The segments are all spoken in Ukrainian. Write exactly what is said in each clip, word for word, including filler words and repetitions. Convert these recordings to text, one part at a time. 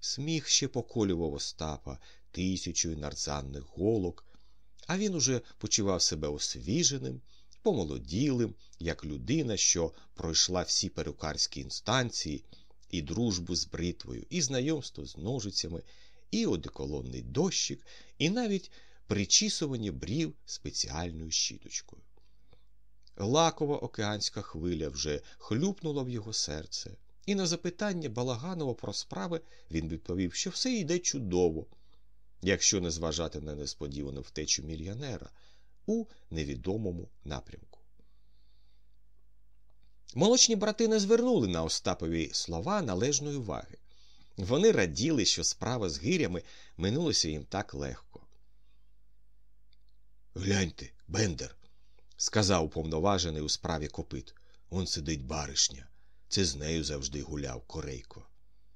Сміх ще поколював Остапа тисячою нарзанних голок, а він уже почував себе освіженим, помолоділим, як людина, що пройшла всі перукарські інстанції, і дружбу з бритвою, і знайомство з ножицями, і одеколонний дощик, і навіть причісування брів спеціальною щіточкою. Лакова океанська хвиля вже хлюпнула в його серце, і на запитання Балаганова про справи він відповів, що все йде чудово, якщо не зважати на несподівану втечу мільйонера у невідомому напрямку. Молочні брати не звернули на Остапові слова належної уваги. Вони раділи, що справа з гирями минулася їм так легко. «Гляньте, Бендер», – сказав уповноважений у справі Копит, – «он сидить баришня. Це з нею завжди гуляв Корейко».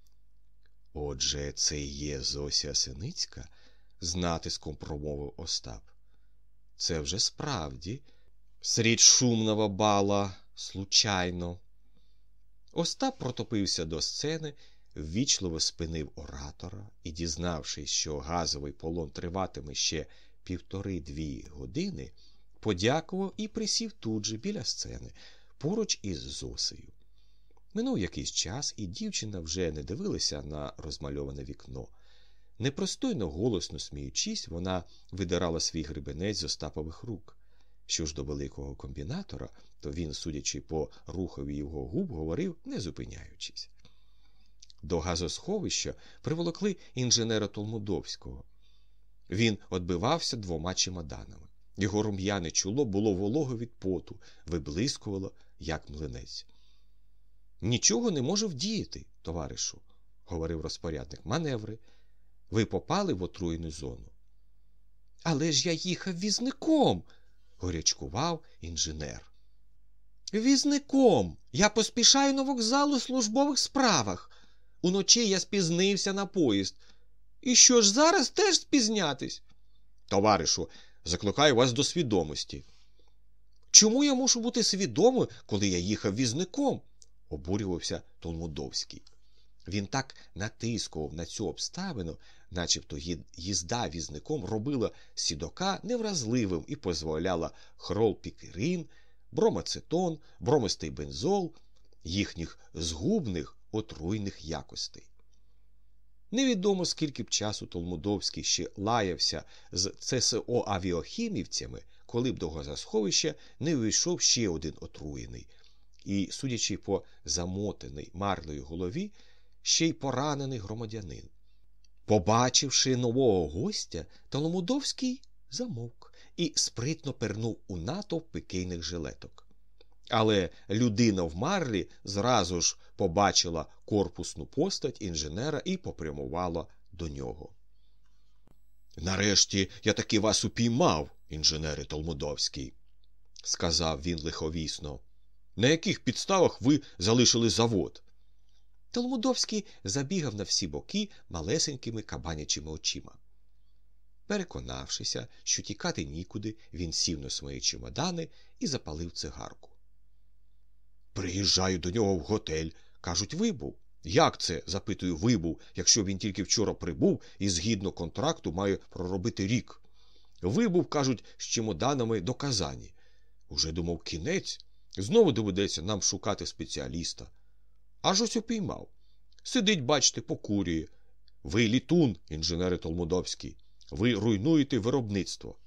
«Отже, це і є Зося Синицька?» – з натиском промовив Остап. «Це вже справді срід шумного бала, случайно». Остап протопився до сцени, ввічливо спинив оратора і, дізнавшись, що газовий полон триватиме ще півтори-дві години, подякував і присів тут же біля сцени, поруч із Зосею. Минув якийсь час, і дівчина вже не дивилася на розмальоване вікно. Непростойно голосно сміючись, вона видирала свій гребенець з Остапових рук. Що ж до великого комбінатора, то він, судячи по рухові його губ, говорив, не зупиняючись. До газосховища приволокли інженера Толмудовського. Він одбивався двома чемоданами. Його рум'яне чоло було волого від поту, виблискувало, як млинець. «Нічого не може вдіяти, товаришу», – говорив розпорядник. «Маневри. Ви попали в отруєну зону». «Але ж я їхав візником», – горячкував інженер. «Візником! Я поспішаю на вокзал у службових справах. Уночі я спізнився на поїзд. І що ж, зараз теж спізнятись?» «Товаришу, закликаю вас до свідомості». «Чому я мушу бути свідомим, коли я їхав візником?» – обурювався Толмудовський. Він так натискував на цю обставину, начебто їзда візником робила сідока невразливим і дозволяла хлорпікрин, бромацетон, бромистий бензол, їхніх згубних отруйних якостей. Невідомо, скільки б часу Толмудовський ще лаявся з ЦСО-авіохімівцями, коли б до газосховища не увійшов ще один отруєний. І, судячи по замотаній марлею голові, ще й поранений громадянин. Побачивши нового гостя, Толмудовський замовк і спритно пернув у натовп пікейних жилеток. Але людина в марлі зразу ж побачила корпусну постать інженера і попрямувала до нього. «Нарешті я таки вас упіймав, інженере Толмудовський», – сказав він лиховісно. «На яких підставах ви залишили завод?» Толмудовський забігав на всі боки малесенькими кабанячими очима. Переконавшися, що тікати нікуди, він сів на свої чемодани і запалив цигарку. «Приїжджаю до нього в готель. Кажуть, вибув». «Як це?» – запитую, «вибув, якщо він тільки вчора прибув і згідно контракту має проробити рік?» «Вибув, кажуть, з чемоданами до Казані». Уже думав, кінець. Знову доведеться нам шукати спеціаліста. Аж ось упіймав. Сидить, бачите, покурює. Ви літун, інженере Толмудовський. Ви руйнуєте виробництво.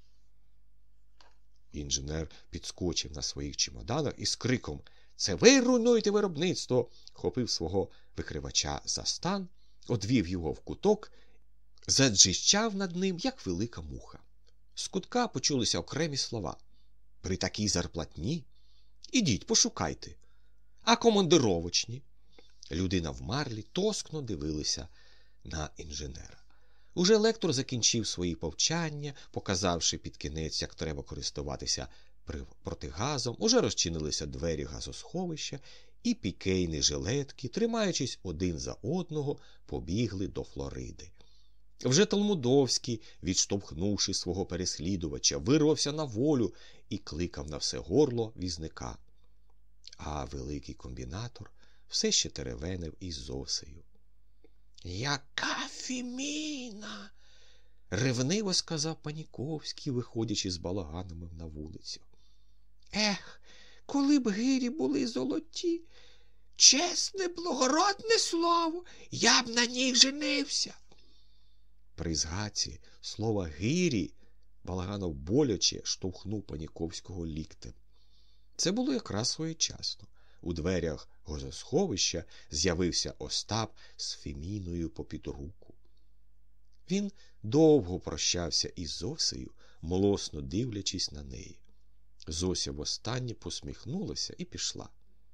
Інженер підскочив на своїх чемоданах і з криком «Це ви руйнуєте виробництво!» хопив свого викривача за стан, одвів його в куток, заджищав над ним, як велика муха. З кутка почулися окремі слова. «При такій зарплатні? Ідіть, пошукайте. А командировочні?» Людина в марлі тоскно дивилася на інженера. Уже лектор закінчив свої повчання, показавши під кінець, як треба користуватися протигазом. Уже розчинилися двері газосховища, і пікейні жилетки, тримаючись один за одного, побігли до Флориди. Вже Толмудовський, відштовхнувши свого переслідувача, вирвався на волю і кликав на все горло візника. А великий комбінатор все ще теревенив із Зосею. Яка Фіміна! Ревниво сказав Паніковський, виходячи з балаганами на вулицю. Ех, коли б гирі були золоті, чесне, благородне слово, я б на них женився. При згадці слова гирі Балаганов боляче штовхнув Паніковського ліктем. Це було якраз своєчасно. У дверях гозосховища з'явився Остап з Феміною попід руку. Він довго прощався із Зосею, млосно дивлячись на неї. Зося востаннє посміхнулася і пішла.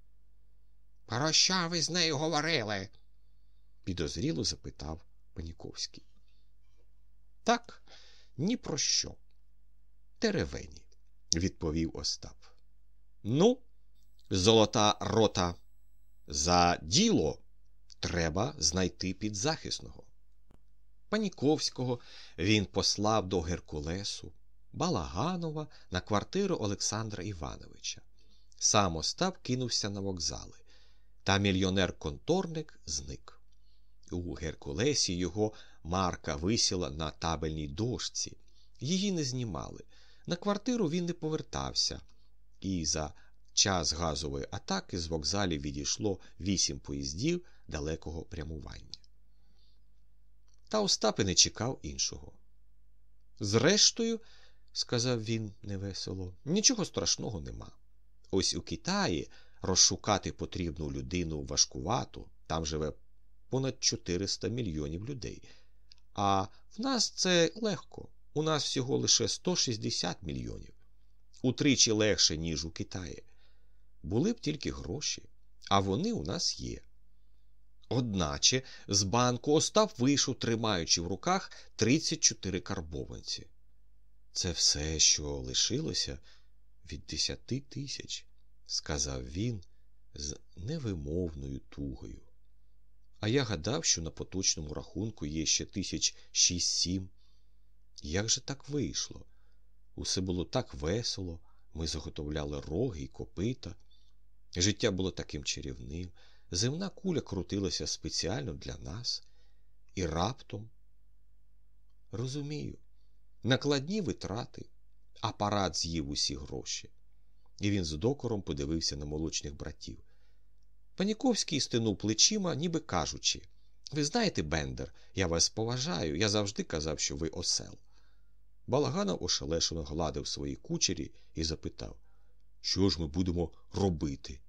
— Про що ви з нею говорили? — підозріло запитав Паніковський. — Так, ні про що. Теревені, — відповів Остап. — Ну, золота рота, за діло треба знайти підзахисного. Паніковського він послав до Геркулесу, Балаганова на квартиру Олександра Івановича. Сам Остап кинувся на вокзали. Та мільйонер-конторник зник. У Геркулесі його марка висіла на табельній дошці. Її не знімали. На квартиру він не повертався. І за час газової атаки з вокзалів відійшло вісім поїздів далекого прямування. Та Остап і не чекав іншого. Зрештою, сказав він невесело, нічого страшного нема. Ось у Китаї розшукати потрібну людину важкувато, там живе понад чотириста мільйонів людей. А в нас це легко, у нас всього лише сто шістдесят мільйонів. Утричі легше, ніж у Китаї. Були б тільки гроші, а вони у нас є. Одначе з банку Остап вийшов, тримаючи в руках тридцять чотири карбованці. Це все, що лишилося від десяти тисяч, сказав він з невимовною тугою. А я гадав, що на поточному рахунку є ще тисяч шість-сім. Як же так вийшло? Усе було так весело, ми заготовляли роги і копита. Життя було таким чарівним, земна куля крутилася спеціально для нас. І раптом... Розумію, накладні витрати, апарат з'їв усі гроші. І він з докором подивився на молочних братів. Паніковський стинув плечима, ніби кажучи: «Ви знаєте, Бендер, я вас поважаю, я завжди казав, що ви осел». Балаганов ошелешено гладив свої кучері і запитав: «Що ж ми будемо робити?»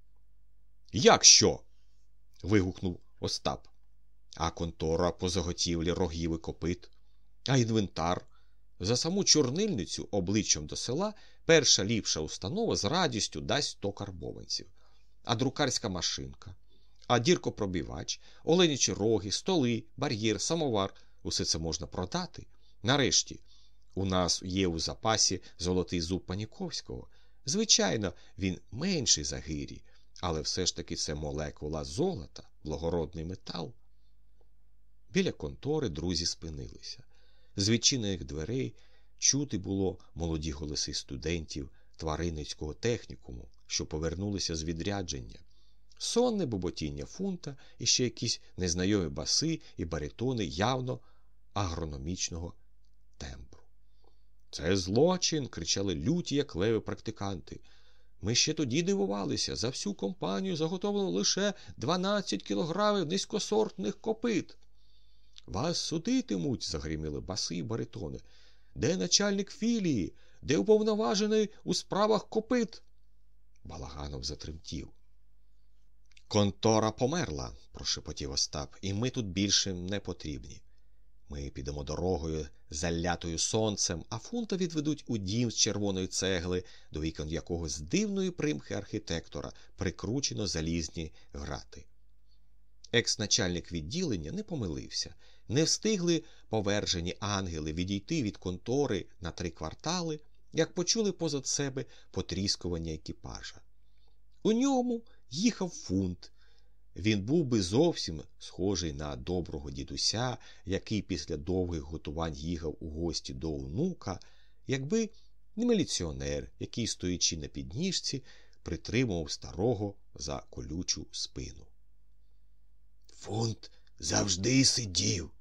«Як що?» – вигукнув Остап. «А контора по заготівлі рогів і копит? А інвентар? За саму чорнильницю обличчям до села перша ліпша установа з радістю дасть сто карбованців. А друкарська машинка? А діркопробивач, оленячі роги, столи, бар'єр, самовар – усе це можна продати. Нарешті, у нас є у запасі золотий зуб Паніковського. Звичайно, він менший за гирі, але все ж таки це молекула золота, благородний метал». Біля контори друзі спинилися. З відчинених дверей чути було молоді голоси студентів тваринницького технікуму, що повернулися з відрядження. Сонне буботіння Фунта і ще якісь незнайомі баси і баритони явно агрономічного тембру. «Це злочин!» – кричали люті, як леви практиканти. «Ми ще тоді дивувалися, за всю компанію заготовлено лише дванадцять кілограмів низькосортних копит». «Вас судитимуть!» – загриміли баси і баритони. «Де начальник філії? Де уповноважений у справах копит?» Балаганов затремтів. «Контора померла!» – прошепотів Остап. «І ми тут більше не потрібні. Ми підемо дорогою, залятою сонцем, а Фунта відведуть у дім з червоної цегли, до вікон якого з дивної примхи архітектора прикручено залізні грати». Екс-начальник відділення не помилився. Не встигли повержені ангели відійти від контори на три квартали, як почули позад себе потріскування екіпажа. У ньому їхав Фунт. Він був би зовсім схожий на доброго дідуся, який після довгих готувань їхав у гості до онука, якби не міліціонер, який, стоячи на підніжці, притримував старого за колючу спину. «Фунт завжди сидів